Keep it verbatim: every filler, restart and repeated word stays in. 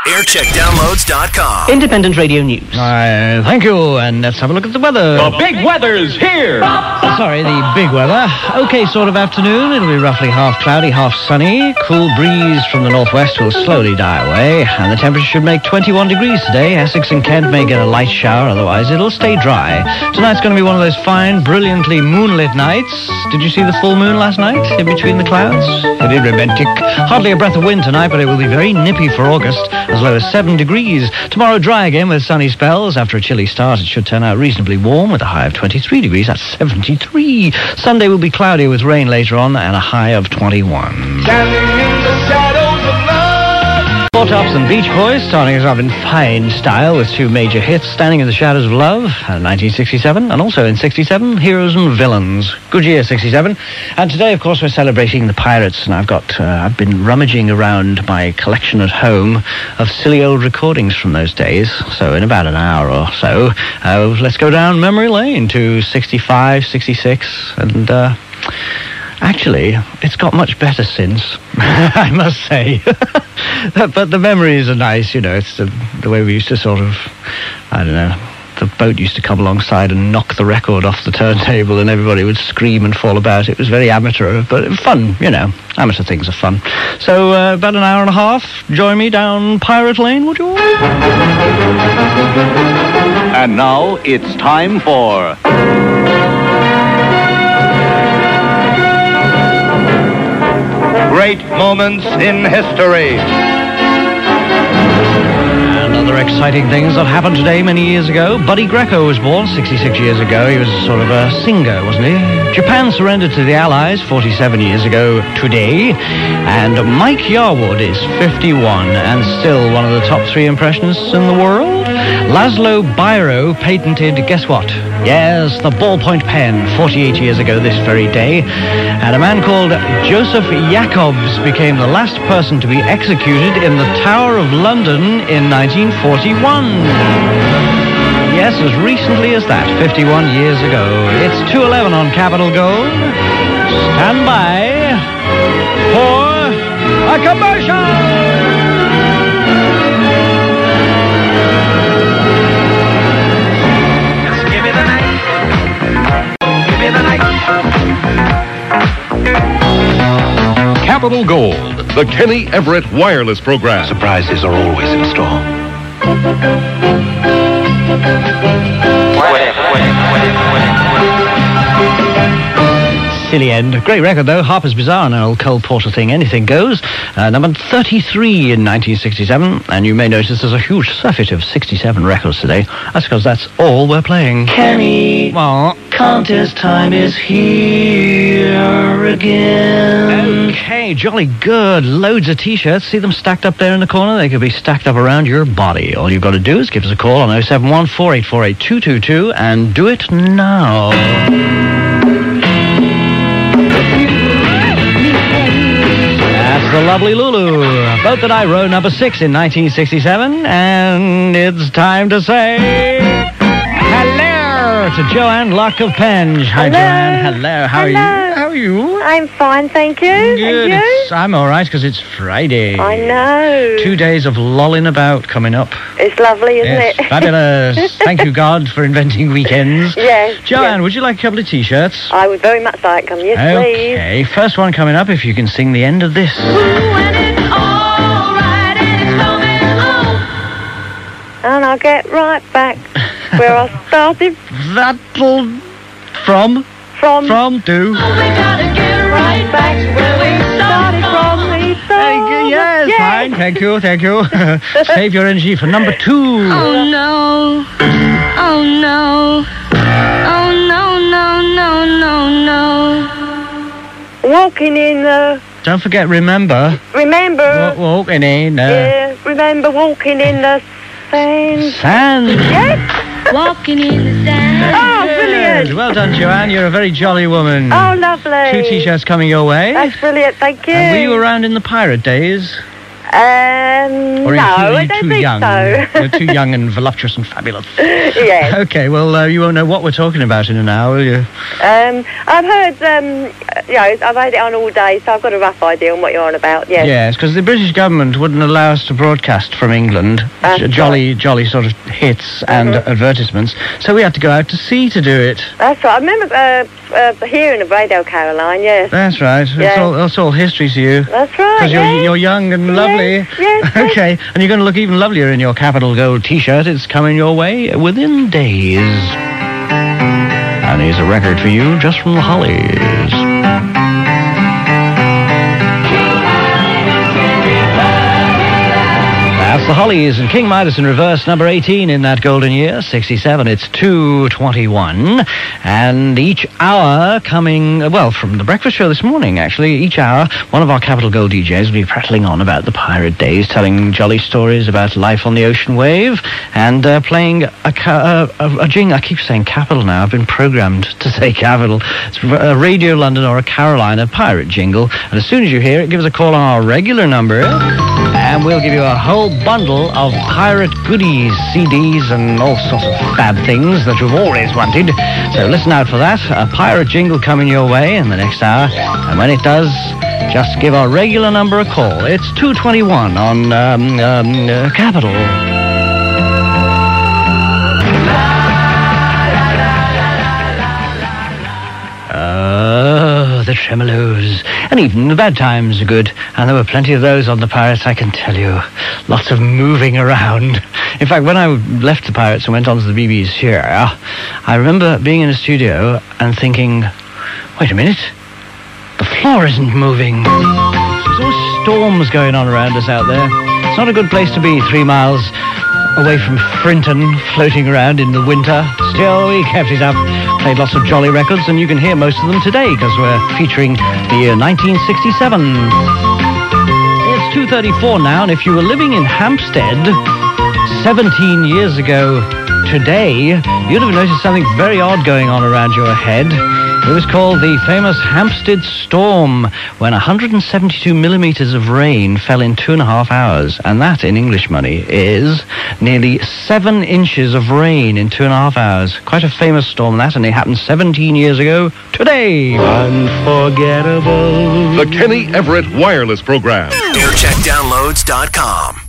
aircheck downloads dot com. Independent Radio News. Uh, thank you, and let's have a look at the weather. The big weather's here! Sorry, the big weather. Okay sort of afternoon. It'll be roughly half cloudy, half sunny. Cool breeze from the northwest will slowly die away, and the temperature should make twenty-one degrees today. Essex and Kent may get a light shower, otherwise it'll stay dry. Tonight's going to be one of those fine, brilliantly moonlit nights. Did you see the full moon last night in between the clouds? It is romantic. Hardly a breath of wind tonight, but it will be very nippy for August, as low as seven degrees. Tomorrow dry again with sunny spells. After a chilly start, it should turn out reasonably warm with a high of twenty-three degrees. That's seventy-three. Sunday will be cloudy with rain later on and a high of twenty-one. Standing in the shadows of love. Four Tops and Beach Boys starting us off in fine style with two major hits, Standing in the Shadows of Love, uh, nineteen sixty-seven, and also in sixty-seven, Heroes and Villains. Good year, sixty-seven. And today, of course, we're celebrating the Pirates, and I've got, uh, I've been rummaging around my collection at home of silly old recordings from those days. So in about an hour or so, uh, let's go down memory lane to sixty-five, sixty-six, and, uh... Actually, it's got much better since, I must say. But the memories are nice, you know. It's the, the way we used to sort of, I don't know, the boat used to come alongside and knock the record off the turntable and everybody would scream and fall about. It was very amateur, but fun, you know. Amateur things are fun. So, uh, about an hour and a half, join me down Pirate Lane, would you? And now it's time for... Great Moments in History. And other exciting things that happened today many years ago. Buddy Greco was born sixty-six years ago. He was sort of a singer, wasn't he? Japan surrendered to the Allies forty-seven years ago today. And Mike Yarwood is fifty-one and still one of the top three impressionists in the world. Laszlo Biro patented, guess what? Yes, the ballpoint pen, forty-eight years ago this very day. And a man called Joseph Jacobs became the last person to be executed in the Tower of London in nineteen forty-one. Yes, as recently as that, fifty-one years ago. It's two eleven on Capital Gold. Stand by for a commercial! Capital Gold, the Kenny Everett Wireless Program. Surprises are always in store. Silly end. Great record, though. Harper's Bazaar, an old Cole Porter thing. Anything goes. Uh, number thirty-three in nineteen sixty-seven. And you may notice there's a huge surfeit of sixty-seven records today. That's because that's all we're playing. Kenny, Well, contest time is here again. okay, jolly good. Loads of T-shirts. See them stacked up there in the corner? They could be stacked up around your body. All you've got to do is give us a call on oh seven one, four eight four, eight two two two and do it now. The lovely Lulu, a boat that I rowed, number six in nineteen sixty-seven, and it's time to say hello to Joanne Locke of Penge. Hi, Hello. Joanne. Hello. How Hello. are you? How are you? I'm fine, thank you. Good. And you? It's- I'm all right because it's Friday. I know. Two days of lolling about coming up. It's lovely, isn't Yes, it? fabulous. Thank you, God, for inventing weekends. Yes. Joanne, yes. would you like a couple of T-shirts? I would very much like them. Yes, please. Okay, first one coming up if you can sing the end of this. And I'll get right back where I started That'll... From? from. From? Do? Right back where we started from. We Thank you, yes, Yes. fine, thank you, thank you. Save your energy for number two. Oh no, oh no, oh no, no, no, no, no. Walking in the... Don't forget, remember. Remember... Wa- Walking in the... Yeah, remember walking in the sand. Sand. Yes. Walking in the sand. Oh, brilliant. Well done, Joanne, you're a very jolly woman. Oh, lovely. Two T-shirts coming your way. That's brilliant, thank you. And were you around in the pirate days? Um, Or are you, no, are you I don't too think young? so. You're too young and voluptuous and fabulous. Yes. Okay, well, uh, you won't know what we're talking about in an hour, will you? Um, I've heard, um, you know, I've had it on all day, so I've got a rough idea on what you're on about, yes. Yes, because the British government wouldn't allow us to broadcast from England That's j- jolly, jolly sort of hits and Mhm. advertisements, so we had to go out to sea to do it. That's right. I remember uh, uh, hearing of Radio Caroline, yes. That's right. It's Yeah. all, it's all history to you. That's right, Because you're, yes. you're young and lovely. Yes, yes, yes. Okay, and you're going to look even lovelier in your Capital Gold T-shirt. It's coming your way within days. And here's a record for you just from the Hollies. That's the Hollies and King Midas in reverse, number eighteen in that golden year, sixty-seven. It's two twenty-one. And each hour coming, well, from the breakfast show this morning, actually, each hour, one of our Capital Gold D Js will be prattling on about the pirate days, telling jolly stories about life on the ocean wave, and uh, playing a, ca- uh, a, a jing. I keep saying Capital now. I've been programmed to say Capital. It's a Radio London or a Carolina pirate jingle. And as soon as you hear it, give us a call on our regular number, and we'll give you a whole bundle of pirate goodies, C Ds, and all sorts of fab things that you've always wanted. So listen out for that. A pirate jingle coming your way in the next hour. And when it does, just give our regular number a call. It's two twenty-one on um, um, uh, Capital. Oh, the tremolos. And even the bad times are good. And there were plenty of those on the Pirates, I can tell you. Lots of moving around. In fact, when I left the Pirates and went on to the B B C here, I remember being in a studio and thinking, wait a minute, the floor isn't moving. There's always storms going on around us out there. It's not a good place to be, three miles away from Frinton, floating around in the winter. Still, we kept it up, played lots of jolly records, and you can hear most of them today because we're featuring the year nineteen sixty-seven. It's two thirty-four now, and if you were living in Hampstead seventeen years ago today, you'd have noticed something very odd going on around your head. It was called the famous Hampstead Storm, when one hundred seventy-two millimetres of rain fell in two and a half hours. And that, in English money, is nearly seven inches of rain in two and a half hours. Quite a famous storm, that, and it happened seventeen years ago today. Unforgettable. The Kenny Everett Wireless Program. air check downloads dot com.